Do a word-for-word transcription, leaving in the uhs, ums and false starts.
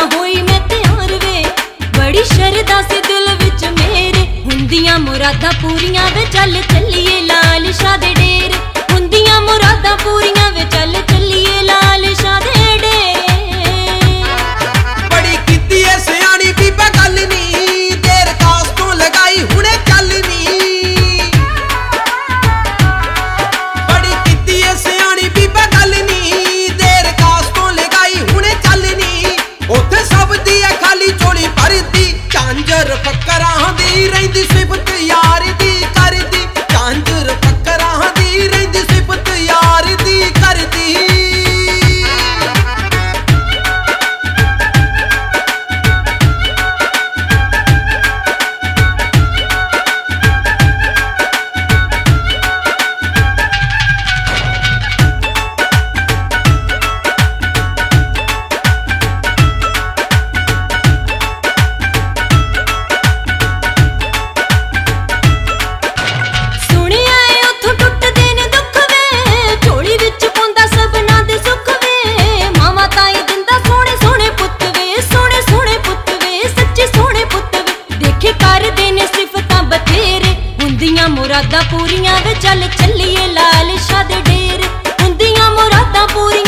होई मैं तैयार वे, बड़ी शरदा से दिल विच मेरे, हुंदियां मुरादां पूरियां वे चल चलिए लाल शाह दे डेरे, हुंदियां मुरादां पूरियां वे चल चलिए लाल शाह दे डेरे। बड़ी कीती ऐ सियाणी बीबा गल नी, देर कास तो लगाई हुणे चल नी, बड़ी कीती ऐ सियाणी बीबा गल नी, देर कास तो लगाई हुणे चल नी, उत्थे सब दी ऐ खाली झोली भरदी, झांझर फकरां दी रहिंदी सिफत यार दी करदी, झांझर फकरां दी रहिंदी सिफत यार दी करदी। मुरादां पूरियां वे चल चलिए लाल शाह दे डेरे, हुंदियां मुरादां पूरियां